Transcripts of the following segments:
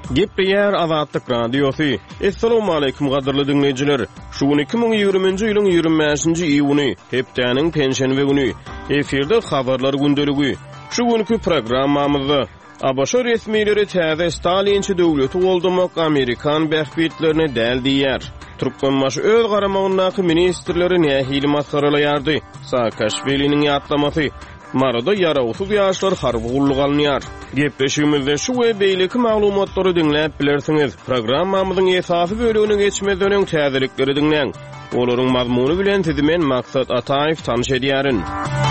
Gepleyer Azatlyk Radiosu. Assalamu alaykum gaderly dinleyijiler. Şu 2020-nji ýylyň 25-nji iýuny, hepdeniň penşenbe güni. Eferde habarlar gündeligi. Şu günkü programmamyzda ABŞ resmiýetleri täze Stalinçi döwleti bolmak Amerikan bähbitlerini däl diýär. Türkmenbaş öz garamagynyň ministrleri nähili maskaralaýardy. Saakashviliň ýatlamasy. Marada yarawsuz ýaşlar harby gullyk alynýar. Gepleşigimizde şu we beýleki maglumatlary dinläp bilersiňiz. Programmamyzyň esasy bölügine geçmeden öň täzelikleri dinleň. Olaryň mazmuny bilen sizi men Maksat Ataýew tanyş edýärin.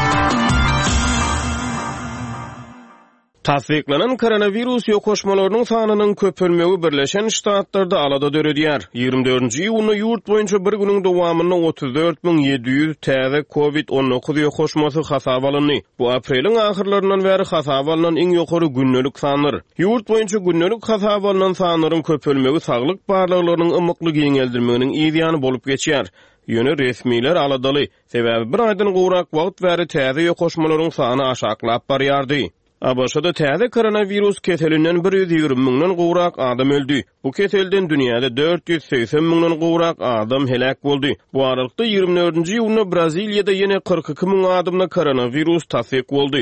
Tasdiklanan koronavirus ýokoşmalarynyň sanynyň köpelmegi Birleşen Ştatlarda alada döredýär. 24-nji iýuny ýurt boýunça bir güniň dowamyny 34.700 täze COVID-19 ýokoşmasy hasap alındy. Bu apreliň ahyrlaryndan bäri hasap alynan iň ýokary günnelik sanyr. Ýurt boýunça günnelik hasap alynan sanynyň köpelmegi saglyk barlyklarynyň ymykly giňeldirmeginiň ideýany bolup geçýär. Ýöne resmiler aladaly. Sebäbi bir aýdan gowrak wagt bäri täze ýokoşmalaryň sany aşaklap barýardy. ABŞ'da täze koronavirus keselinden 120.000-den gowrak adam öldü. Bu keselden dünýäde 480.000-den gowrak adam helak boldy. Bu aralykda 24-nji ýylyny Braziliýada ýene 42.000 adamna koronavirus tasdik boldy.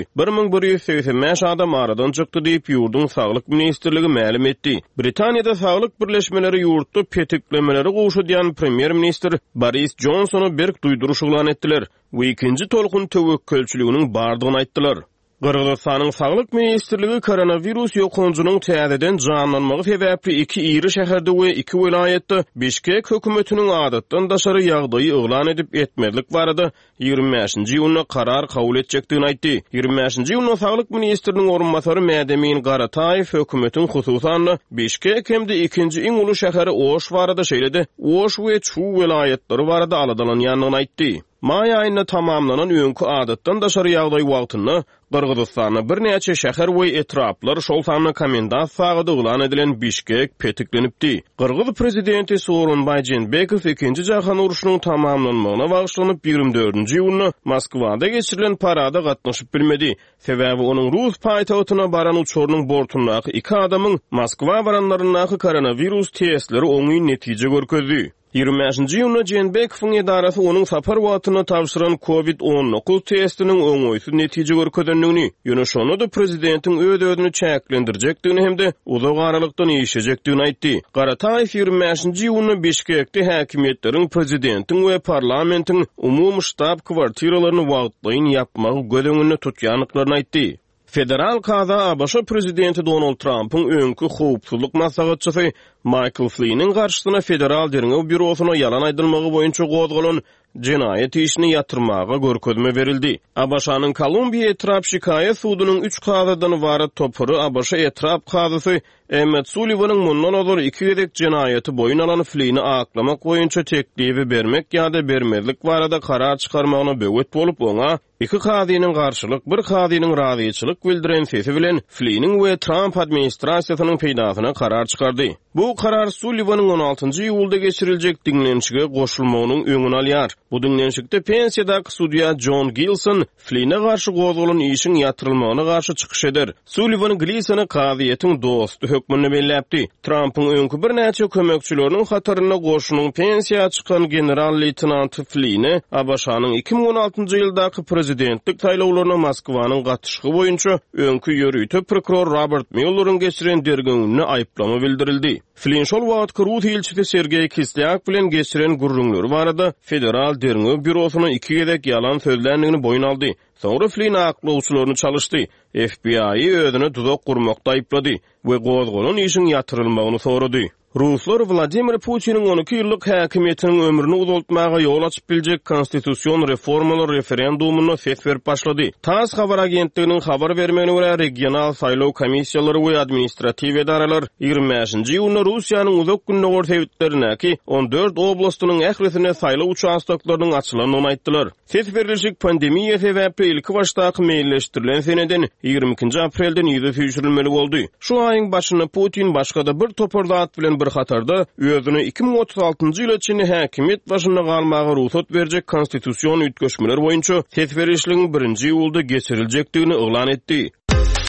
1185 adam aradan çykdy diýip ýurdun saglyk ministrligi ma'lum etdi. Britaniýada saglyk birleşmeleri ýurtda petiklemeleri gowşadýan premier minister Boris Johnsony berk duýduruş elan etdiler. Bu ikinji tolkun töwekkülçiliginiň bardygyny aýtdylar. Gırgızstanyň saglyk ministrligi koronavirus ýokunjunyň täzeden janlanmagy sebäpli iki iri şäherde we iki vilayetde Bişkek hökümetiniň adatdan daşary ýagdaýy elan edip etmezlik barada 25-nji ýylyna karar kabul etjekdigini aýtdy. 25-nji ýylyna saglyk ministriniň orunmasary Mädemin Garataýew hökümetiň hususan Bişkek hemde ikinji iň uly şäheri Oş barada şeýledi. Oş we Çu vilayetleri barada aladalanýanyny aýtdy. May aýyna tamamlanan öňkü adatdan daşary ýagdaý wagtyny Gırgızstanyň bir näçe şäher we etraplar şol sany komendant sagada elan edilen Bişkek petiklenipdi. Gırgız prezidenti Sooronbay Jeenbekow ikinji jahan uruşunyň tamamlanmagyna bagyşlanyp 24-nji ýylyny Moskwada geçirilen parada gatnaşyp bilmedi. Sebäbi onuň Rus paýtagyna baran uçurynyň bortundaky iki adamyň Moskwa baranlarynyň koronavirus testleri oňy netije görkezdi. 25-nji ýylyna Jeenbekowyň edarasy onuň sapar wagtyna tapşyran COVID-19 testiniň oňoýsuz netije görkedenligini, ýöne şonu da prezidentiň öz-özüni çäklendirjekdigini hemde uzak aralykdan ýeşejekdigini aýtdy. Garataýew 25-nji ýylyny Bişkekde häkimetleriň prezidentiň we parlamentiň umum ştab kwartiralaryny wagtlaýyn ýapmagy gödöňünde tutýanlyklaryny aýtdy. Federal kaza ABŞ prezidenti Donald Trump'ın öňkü howpsuzlyk maslahatçysy Michael Flynn'in garşysyna Federal Derňew Bürosyna yalan aýdylmagy boýunça gozgolan jinayet işini yatırmağa görkezme verildi. ABŞ'nın Kolumbiya Etrap Şikaýet sudunyň 3 kazadan ibaret topary ABC Etrap kazasy Emmett Sullivan'ın mundan olur 2 gedek jinayeti boyun alan Flynn'i aklamak boýunça teklibi bermek ýa-da bermezlik barada karar çykarmagyna böwet bolup oňa iki kazynyň garşylyk bir kazynyň razyçylyk bildiren sesi bilen Flynn'in we Trump administrasiýasynyň peýdasyna karar çykardy. Bu karar Sullivan'ın 16-njy ýylda geçiriljek dinlenişige goşulmagynyň öňüni alýar. Bu dinlenişikde pensiýadaky sudya John Gilson Flynn'e garşy gozgulan işin ýatyrylmagyna garşy çykyş eder. Sullivan Gilsony kazyetiň dostu hökmüni belläpdi. Trump'ın öňkü bir näçe kömekçileriniň hataryna goşunyň pensiýa çykan general-leytenant Flynn'i ABŞ'nın 2016-njy ýyldaky prezidentlik saýlawlaryna Moskwanyň gatnaşygy boýunça öňkü ýörüýte prokuror Robert Mueller'ın geçiren dergäwini aýplama bildirildi. Flynn şol wagtky Rus elçisi Sergey Kislyak bilen geçiren gurrunlary barada Federal Derňew Bürosyna 2 gedek yalan sözlärligini boyun aldy. Soňra Flynn aklawçylaryny çalyşdy. FBI özüne tuzak gurmakda aýplady we gozgolan işin ýatyrylmagyny sorady. Ruslar Vladimir Putin'in 12 ýyllyk häkimetiniň ömrüni uzaltmaga ýol açyp biljek konstitusiýon reformalary referendumuna ses berip başlady. TASS habar agentliginiň habar bermegine görä regional saýlaw komissiýalary we administrativ edaralar 25-nji ýylyny Russiýanyň uzak günne gortewitlerine 14 oblastynyň ähresine saýlaw uçastaklarynyň açylanyny aýtdylar. Ses berilişik pandemiýa sebäpli ilki başdaky meýilleşdirilen seneden 22-nji aprelden ýüze süýşürilmeli boldy. Şu aýyň başyna Putin başga-da bir topardat bilen bir hatarda özüni 2036-njy ýyla çyn häkimet başyna galmagy ruhsat berjek konstitusiýon ütgeşmeler boýunça ses berişligiň 1-nji ýylda geçiriljekdigini elan etdi.